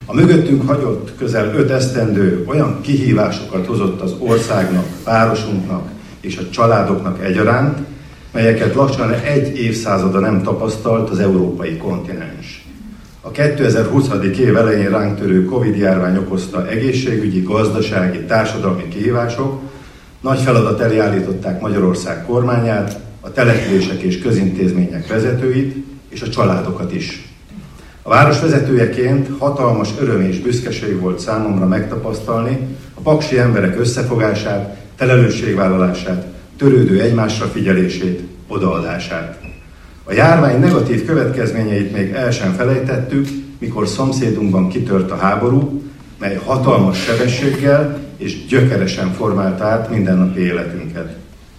A mögöttünk hagyott közel 5 esztendő olyan kihívásokat hozott az országnak, városunknak és a családoknak egyaránt, melyeket lassan egy évszázada nem tapasztalt az európai kontinens. A 2020. év elején ránk törő Covid-járvány okozta egészségügyi, gazdasági, társadalmi kihívások nagy feladat elé állították Magyarország kormányát, a települések és közintézmények vezetőit és a családokat is. A város vezetőjeként hatalmas öröm és büszkeség volt számomra megtapasztalni a paksi emberek összefogását, felelősségvállalását, törődő egymásra figyelését, odaadását. A járvány negatív következményeit még el sem felejtettük, mikor szomszédunkban kitört a háború, mely hatalmas sebességgel és gyökeresen formálta át mindennapi életünket.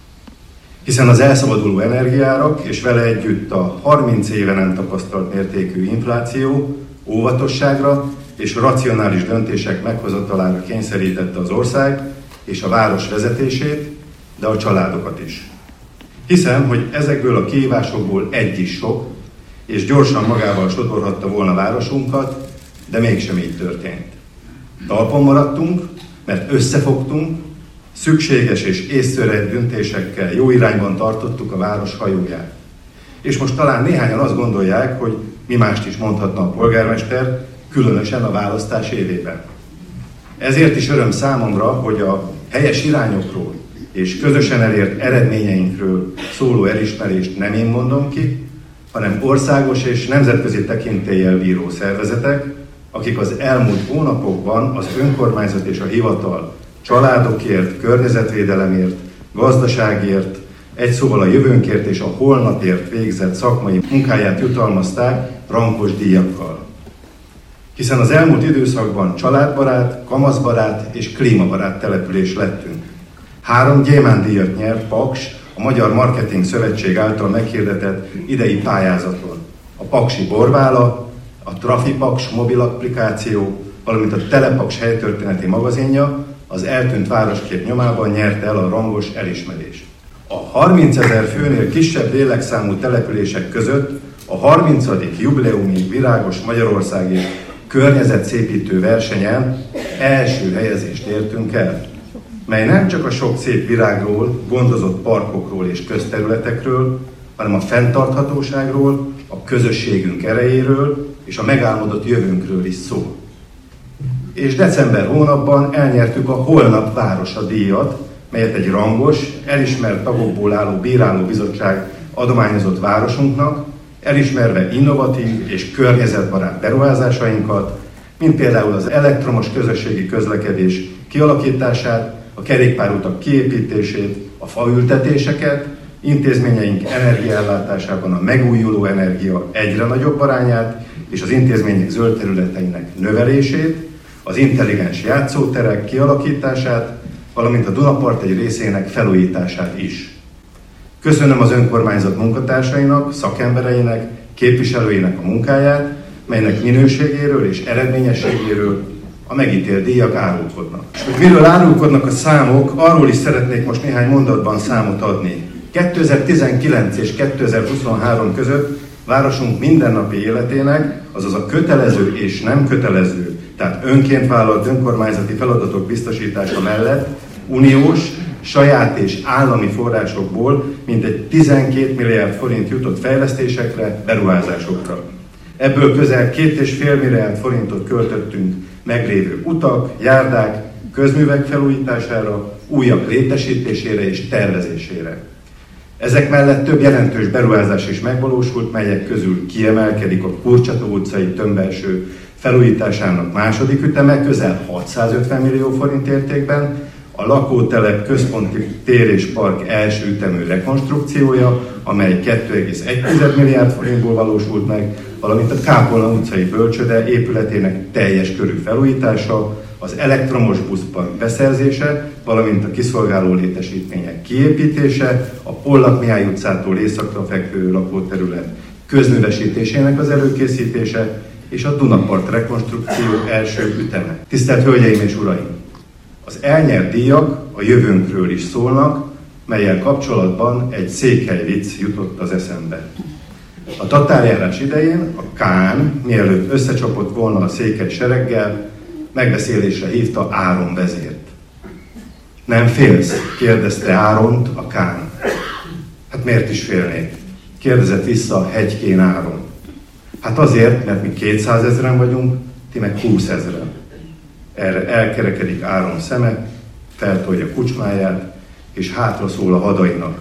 Hiszen az elszabaduló energiaárak és vele együtt a 30 éve nem tapasztalt mértékű infláció óvatosságra és racionális döntések meghozatalára kényszerítette az ország és a város vezetését, de a családokat is. Hiszem, hogy ezekből a kihívásokból egy is sok, és gyorsan magával sodorhatta volna városunkat, de mégsem így történt. Talpon maradtunk, mert összefogtunk, szükséges és észszerű döntésekkel jó irányban tartottuk a város hajóját. És most talán néhányan azt gondolják, hogy mi mást is mondhatna a polgármester, különösen a választás évében. Ezért is öröm számomra, hogy a helyes irányokról és közösen elért eredményeinkről szóló elismerést nem én mondom ki, hanem országos és nemzetközi tekintéllyel bíró szervezetek, akik az elmúlt hónapokban az önkormányzat és a hivatal családokért, környezetvédelemért, gazdaságért, egy szóval a jövőnkért és a holnapért végzett szakmai munkáját jutalmazták rankos díjakkal. Hiszen az elmúlt időszakban családbarát, kamaszbarát és klímabarát település lettünk. 3 gyémántdíjat nyert Paks a Magyar Marketing Szövetség által meghirdetett idei pályázaton. A Paksi Borvála, a Trafipaks mobil applikáció, valamint a Telepaks helytörténeti magazinja az eltűnt városkép nyomában nyerte el a rangos elismerést. A 30 000 főnél kisebb lélekszámú települések között a 30. jubileumi Virágos Magyarországi környezetszépítő versenyen első helyezést értünk el, mely nem csak a sok szép virágról, gondozott parkokról és közterületekről, hanem a fenntarthatóságról, a közösségünk erejéről és a megálmodott jövőnkről is szól. És december hónapban elnyertük a Holnap Városa díjat, melyet egy rangos, elismert tagokból álló bírálóbizottság adományozott városunknak, elismerve innovatív és környezetbarát beruházásainkat, mint például az elektromos közösségi közlekedés kialakítását, a kerékpárutak kiépítését, a faültetéseket, intézményeink energiaellátásában a megújuló energia egyre nagyobb arányát és az intézmények zöld területeinek növelését, az intelligens játszóterek kialakítását, valamint a Dunapart egy részének felújítását is. Köszönöm az önkormányzat munkatársainak, szakembereinek, képviselőinek a munkáját, melynek minőségéről és eredményességéről a megítélt díjak árulkodnak. És hogy miről árulkodnak a számok, arról is szeretnék most néhány mondatban számot adni. 2019 és 2023 között városunk mindennapi életének, azaz a kötelező és nem kötelező, tehát önként vállalt önkormányzati feladatok biztosítása mellett uniós, saját és állami forrásokból mintegy 12 milliárd forint jutott fejlesztésekre, beruházásokra. Ebből közel 2,5 milliárd forintot költöttünk meglévő utak, járdák, közművek felújítására, újak létesítésére és tervezésére. Ezek mellett több jelentős beruházás is megvalósult, melyek közül kiemelkedik a Kurcsató utcai tömbelső felújításának második üteme közel 650 millió forint értékben, a lakótelep központi tér és park első ütemű rekonstrukciója, amely 2,1 milliárd forintból valósult meg, valamint a Kápolna utcai bölcsőde épületének teljes körű felújítása, az elektromos buszpark beszerzése, valamint a kiszolgáló létesítmények kiépítése, a Pollak Mihály utcától északra fekvő lakóterület közművesítésének az előkészítése és a Dunapart rekonstrukció első üteme. Tisztelt Hölgyeim és Uraim! Az elnyert díjak a jövőnkről is szólnak, mellyel kapcsolatban egy székely vicc jutott az eszembe. A tatárjárás idején a kán, mielőtt összecsapott volna a székely sereggel, megbeszélésre hívta Áron vezért. Nem félsz? Kérdezte Áront a kán. Hát miért is félnék? Kérdezett vissza Hegykén Áron. Hát azért, mert mi 200 000 vagyunk, ti meg 20 000. Erre elkerekedik Áron szeme, feltolja kucsmáját, és hátra szól a hadainak.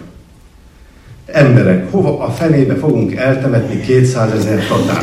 Emberek, hova a fenébe fogunk eltemetni 200 000 tatárt?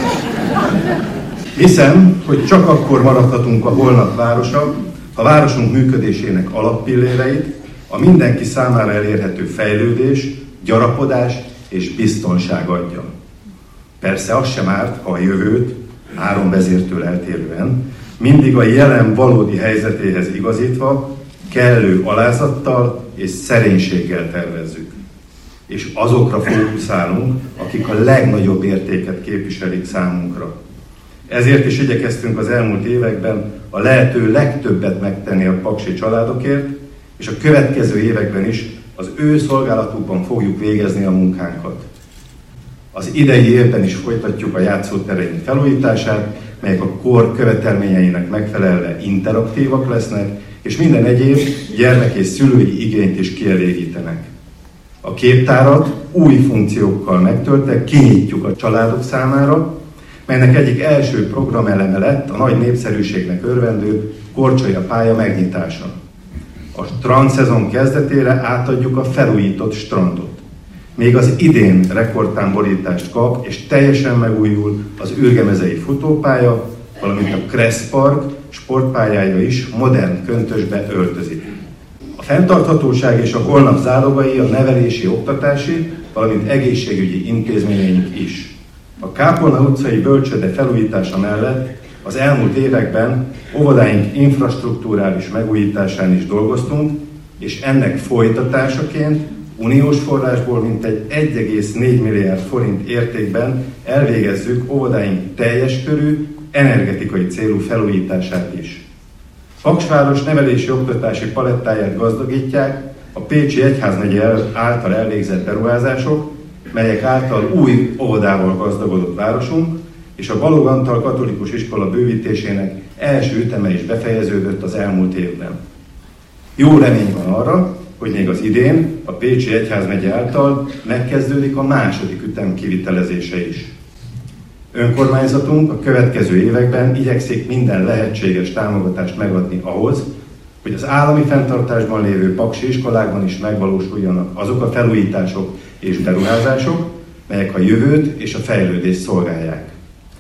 Hiszem, hogy csak akkor maradhatunk a holnap városa, ha városunk működésének alappilléreit, a mindenki számára elérhető fejlődés, gyarapodás és biztonság adja. Persze az sem árt, ha a jövőt, Áron vezértől eltérően, mindig a jelen valódi helyzetéhez igazítva, kellő alázattal és szerénységgel tervezzük. És azokra fókuszálunk, akik a legnagyobb értéket képviselik számunkra. Ezért is igyekeztünk az elmúlt években a lehető legtöbbet megtenni a paksi családokért, és a következő években is az ő szolgálatukban fogjuk végezni a munkánkat. Az idei évben is folytatjuk a játszótereink felújítását, melyek a kor követelményeinek megfelelve interaktívak lesznek, és minden egyéb gyermek és szülői igényt is kielégítenek. A képtárat új funkciókkal megtöltve kinyitjuk a családok számára, melynek egyik első programeleme lett a nagy népszerűségnek örvendő Korcsolya pálya megnyitása. A strandszezon kezdetére átadjuk a felújított strandot. Még az idén rekordtámborítást kap, és teljesen megújul az Ürgemezei futópálya, valamint a Kressz Park sportpályája is modern köntösbe öltözik. A fenntarthatóság és a holnap zálogai a nevelési, oktatási, valamint egészségügyi intézményeink is. A Kápolna utcai bölcsőde felújítása mellett az elmúlt években óvodáink infrastrukturális megújításán is dolgoztunk, és ennek folytatásaként uniós forrásból mintegy 1,4 milliárd forint értékben elvégezzük óvodáink teljes körű, energetikai célú felújítását is. Paksváros nevelési oktatási palettáját gazdagítják a Pécsi Egyházmegye által elvégzett beruházások, melyek által új óvodával gazdagodott városunk, és a Balogh Antal katolikus iskola bővítésének első üteme is befejeződött az elmúlt évben. Jó remény van arra, hogy még az idén a Pécsi Egyházmegye által megkezdődik a második ütem kivitelezése is. Önkormányzatunk a következő években igyekszik minden lehetséges támogatást megadni ahhoz, hogy az állami fenntartásban lévő paksi iskolákban is megvalósuljanak azok a felújítások és beruházások, melyek a jövőt és a fejlődést szolgálják.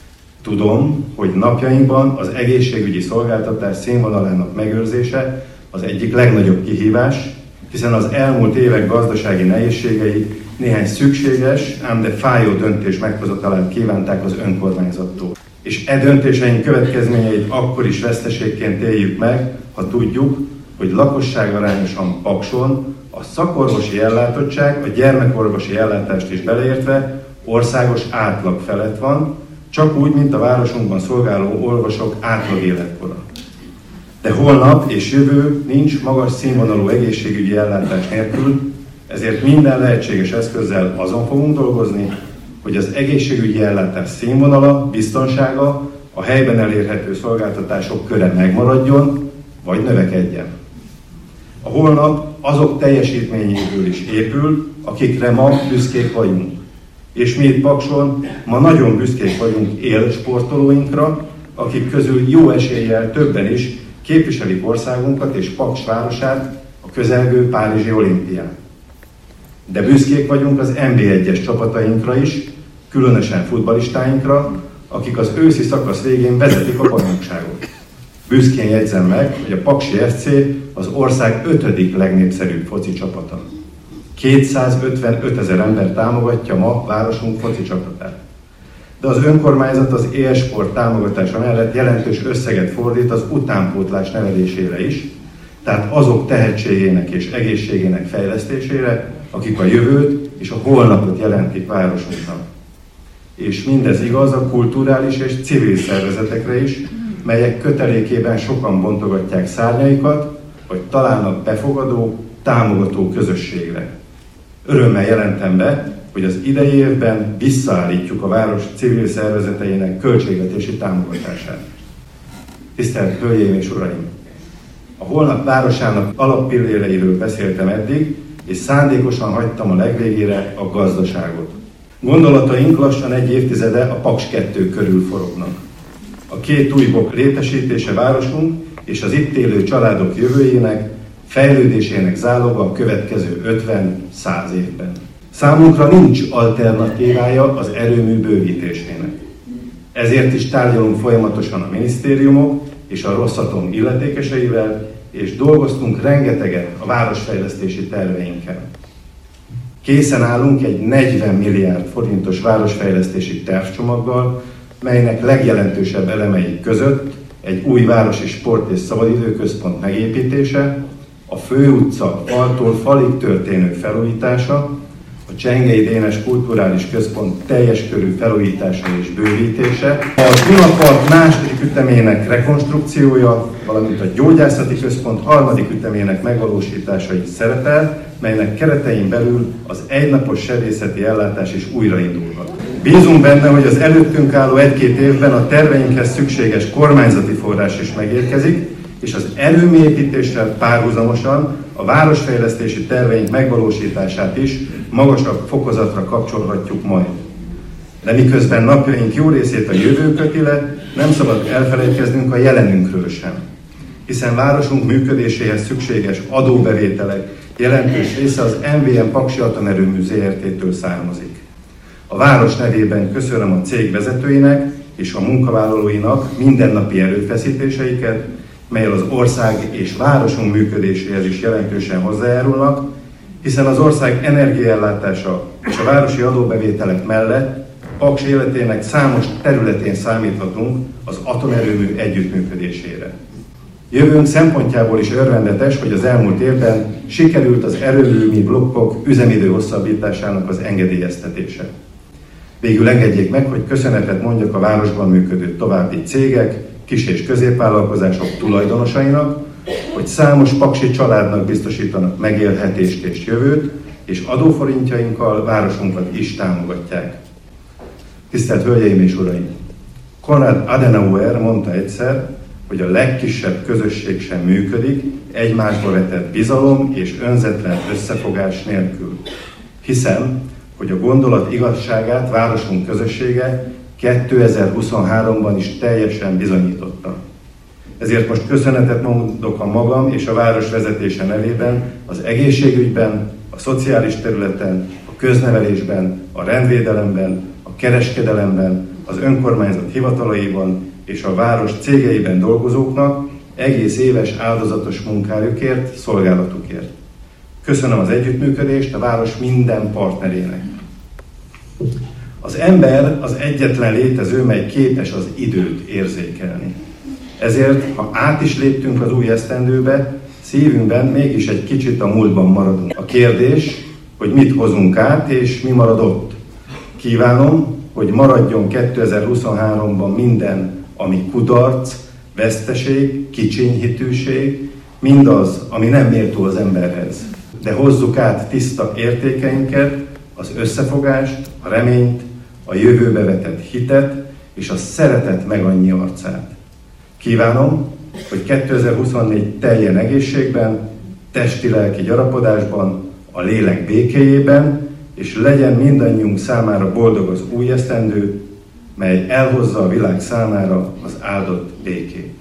Tudom, hogy napjainkban az egészségügyi szolgáltatás színvonalának megőrzése az egyik legnagyobb kihívás, hiszen az elmúlt évek gazdasági nehézségei néhány szükséges, ám de fájó döntés meghozatalát kívánták az önkormányzattól. És e döntéseink következményeit akkor is veszteségként éljük meg, ha tudjuk, hogy lakosságarányosan Pakson a szakorvosi ellátottság, a gyermekorvosi ellátást is beleértve országos átlag felett van, csak úgy, mint a városunkban szolgáló orvosok átlag életkora. De holnap és jövő nincs magas színvonalú egészségügyi ellátás nélkül, ezért minden lehetséges eszközzel azon fogunk dolgozni, hogy az egészségügyi ellátás színvonala, biztonsága, a helyben elérhető szolgáltatások köre megmaradjon, vagy növekedjen. A holnap azok teljesítményéből is épül, akikre ma büszkék vagyunk. És mi itt Pakson ma nagyon büszkék vagyunk élsportolóinkra, akik közül jó eséllyel többen is képviselik országunkat és Paks városát a közelgő Párizsi olimpián. De büszkék vagyunk az NB1-es csapatainkra is, különösen futballistáinkra, akik az őszi szakasz végén vezetik a bajnokságot. Büszkén jegyzem meg, hogy a Paksi FC az ország 5. legnépszerűbb foci csapata. 255 000 ember támogatja ma városunk foci csapatát. De az önkormányzat az élsport támogatása mellett jelentős összeget fordít az utánpótlás nevelésére is, tehát azok tehetségének és egészségének fejlesztésére, akik a jövőt és a holnapot jelentik városunknak. És mindez igaz a kulturális és civil szervezetekre is, melyek kötelékében sokan bontogatják szárnyaikat, vagy találnak befogadó, támogató közösségre. Örömmel jelentem be, hogy az idei évben visszaállítjuk a város civil szervezeteinek költségvetési támogatását. Tisztelt Hölgyeim és Uraim! A holnap városának alappilléreiről beszéltem eddig, és szándékosan hagytam a legvégére a gazdaságot. Gondolataink lassan egy évtizede a Paks 2 körül forognak. A két új blokk létesítése városunk és az itt élő családok jövőjének, fejlődésének záloga a következő 50-100 évben. Számunkra nincs alternatívája az erőmű bővítésének. Ezért is tárgyalunk folyamatosan a minisztériumok és a Rosszatom illetékeseivel, és dolgoztunk rengeteget a városfejlesztési terveinken. Készen állunk egy 40 milliárd forintos városfejlesztési tervcsomaggal, melynek legjelentősebb elemei között egy új városi sport- és szabadidőközpont megépítése, a főutca faltól falig történő felújítása, a Csengei Dénes Kulturális Központ teljes körű felújítása és bővítése, a Dunapart második ütemének rekonstrukciója, valamint a Gyógyászati Központ harmadik ütemének megvalósítása is szerepel, melynek keretein belül az egynapos sebészeti ellátás is újraindulhat. Bízunk benne, hogy az előttünk álló 1-2 évben a terveinkhez szükséges kormányzati forrás is megérkezik, és az erőműépítéssel párhuzamosan a városfejlesztési terveink megvalósítását is magasabb fokozatra kapcsolhatjuk majd. De miközben napjaink jó részét a jövő köti le, nem szabad elfelejtkeznünk a jelenünkről sem. Hiszen városunk működéséhez szükséges adóbevételek jelentős része az MVM Paksi Atomerőmű Zrt-től származik. A város nevében köszönöm a cég vezetőinek és a munkavállalóinak mindennapi erőfeszítéseiket, melyel az ország és városunk működéséhez is jelentősen hozzájárulnak, hiszen az ország energiaellátása és a városi adóbevételek mellett Paks életének számos területén számíthatunk az atomerőmű együttműködésére. Jövőnk szempontjából is örvendetes, hogy az elmúlt évben sikerült az erőművi blokkok üzemidő hosszabbításának az engedélyeztetése. Végül engedjék meg, hogy köszönetet mondjak a városban működő további cégek, kis- és középvállalkozások tulajdonosainak, hogy számos paksi családnak biztosítanak megélhetést és jövőt, és adóforintjainkkal városunkat is támogatják. Tisztelt Hölgyeim és Uraim! Konrad Adenauer mondta egyszer, hogy a legkisebb közösség sem működik egymásba vetett bizalom és önzetlen összefogás nélkül. Hiszem, hogy a gondolat igazságát városunk közössége 2023-ban is teljesen bizonyította. Ezért most köszönetet mondok a magam és a város vezetése nevében az egészségügyben, a szociális területen, a köznevelésben, a rendvédelemben, a kereskedelemben, az önkormányzat hivatalaiban és a város cégeiben dolgozóknak egész éves áldozatos munkájukért, szolgálatukért. Köszönöm az együttműködést a város minden partnerének. Az ember az egyetlen létező, mely képes az időt érzékelni. Ezért, ha át is léptünk az új esztendőbe, szívünkben mégis egy kicsit a múltban maradunk. A kérdés, hogy mit hozunk át és mi marad ott. Kívánom, hogy maradjon 2023-ban minden, ami kudarc, veszteség, kicsinyhitűség, mindaz, ami nem méltó az emberhez. De hozzuk át tiszta értékeinket, az összefogást, a reményt, a jövőbe vetett hitet és a szeretet megannyi arcát. Kívánom, hogy 2024 teljen egészségben, testi-lelki gyarapodásban, a lélek békéjében, és legyen mindannyiunk számára boldog az új esztendő, mely elhozza a világ számára az áldott békét.